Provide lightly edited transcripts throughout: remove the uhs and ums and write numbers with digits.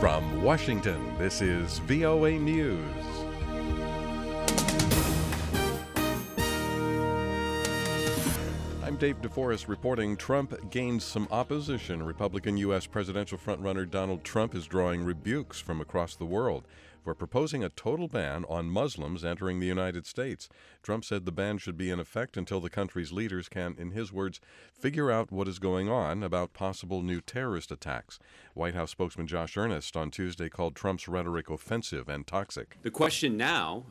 From Washington, this is VOA News. I'm Dave DeForest reporting Trump gains some opposition. Republican U.S. presidential frontrunner Donald Trump is drawing rebukes from across the world for proposing a total ban on Muslims entering the United States. Trump said the ban should be in effect until the country's leaders can, in his words, figure out what is going on about possible new terrorist attacks. White House spokesman Josh Earnest on Tuesday called Trump's rhetoric offensive and toxic. The question now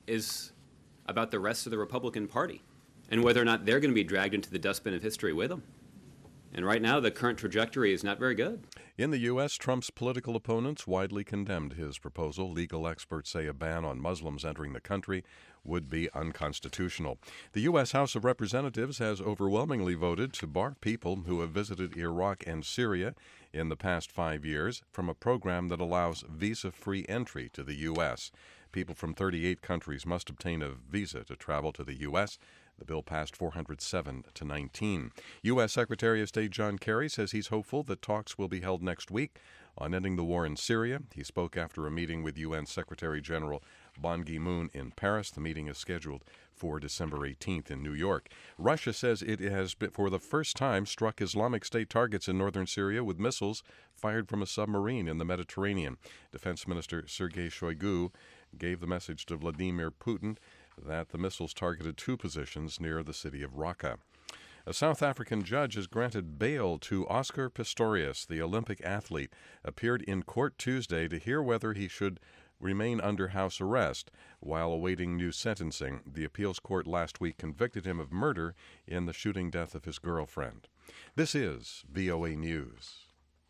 is about the rest of the Republican Party and whether or not they're going to be dragged into the dustbin of history with them. And right now, the current trajectory is not very good. In the U.S., Trump's political opponents widely condemned his proposal. Legal experts say a ban on Muslims entering the country would be unconstitutional. The U.S. House of Representatives has overwhelmingly voted to bar people who have visited Iraq and Syria in the past 5 years from a program that allows visa-free entry to the U.S. People from 38 countries must obtain a visa to travel to the U.S. The bill passed 407 to 19. U.S. Secretary of State John Kerry says he's hopeful that talks will be held next week on ending the war in Syria. He spoke after a meeting with UN Secretary General Ban Ki-moon in Paris. The meeting is scheduled for December 18th in New York. Russia says it has, for the first time, struck Islamic State targets in northern Syria with missiles fired from a submarine in the Mediterranean. Defense Minister Sergei Shoigu gave the message to Vladimir Putin that the missiles targeted two positions near the city of Raqqa. A South African judge has granted bail to Oscar Pistorius. The Olympic athlete appeared in court Tuesday to hear whether he should remain under house arrest while awaiting new sentencing. The appeals court last week convicted him of murder in the shooting death of his girlfriend. This is VOA News.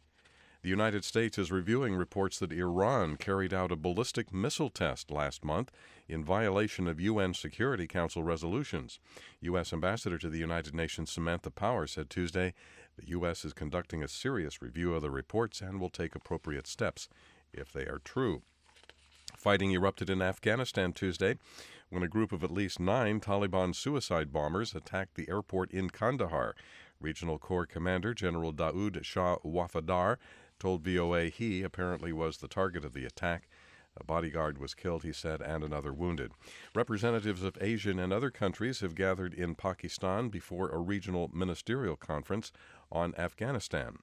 The United States is reviewing reports that Iran carried out a ballistic missile test last month in violation of UN Security Council resolutions. U.S. Ambassador to the United Nations Samantha Power said Tuesday the U.S. is conducting a serious review of the reports and will take appropriate steps if they are true. Fighting erupted in Afghanistan Tuesday when a group of at least 9 Taliban suicide bombers attacked the airport in Kandahar. Regional Corps Commander General Daoud Shah Wafadar told VOA he apparently was the target of the attack. A bodyguard was killed, he said, and another wounded. Representatives of Asian and other countries have gathered in Pakistan before a regional ministerial conference on Afghanistan.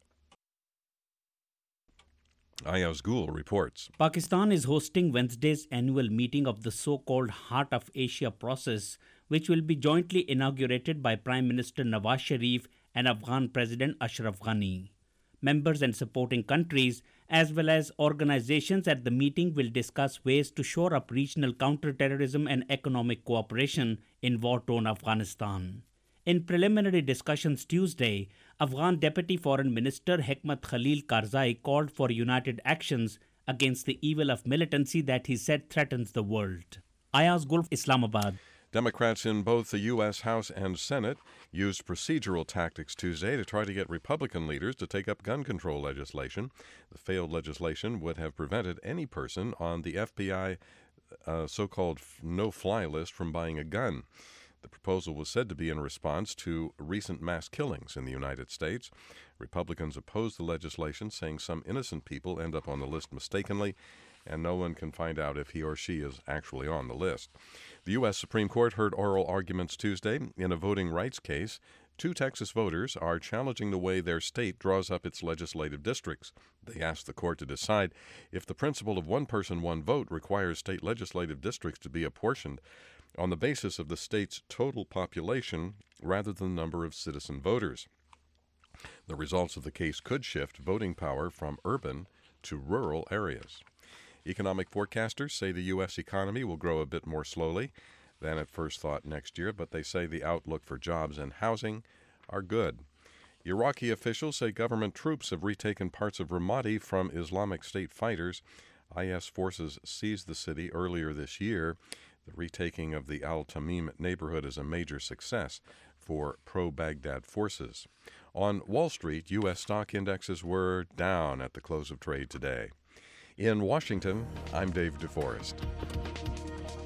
Ayaz Gul reports. Pakistan is hosting Wednesday's annual meeting of the so-called Heart of Asia process, which will be jointly inaugurated by Prime Minister Nawaz Sharif and Afghan President Ashraf Ghani. Members and supporting countries, as well as organizations at the meeting, will discuss ways to shore up regional counterterrorism and economic cooperation in war-torn Afghanistan. In preliminary discussions Tuesday, Afghan Deputy Foreign Minister Hekmat Khalil Karzai called for united actions against the evil of militancy that he said threatens the world. Ayaz Gul, Islamabad. Democrats in both the U.S. House and Senate used procedural tactics Tuesday to try to get Republican leaders to take up gun control legislation. The failed legislation would have prevented any person on the FBI so-called no-fly list from buying a gun. The proposal was said to be in response to recent mass killings in the United States. Republicans opposed the legislation, saying some innocent people end up on the list mistakenly, and no one can find out if he or she is actually on the list. The U.S. Supreme Court heard oral arguments Tuesday in a voting rights case. 2 Texas voters are challenging the way their state draws up its legislative districts. They asked the court to decide if the principle of one person, one vote requires state legislative districts to be apportioned on the basis of the state's total population rather than the number of citizen voters. The results of the case could shift voting power from urban to rural areas. Economic forecasters say the U.S. economy will grow a bit more slowly than at first thought next year, but they say the outlook for jobs and housing are good. Iraqi officials say government troops have retaken parts of Ramadi from Islamic State fighters. IS forces seized the city earlier this year. The retaking of the Al-Tamim neighborhood is a major success for pro-Baghdad forces. On Wall Street, U.S. stock indexes were down at the close of trade today. In Washington, I'm Dave DeForest.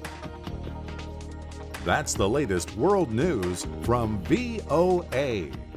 That's the latest world news from VOA.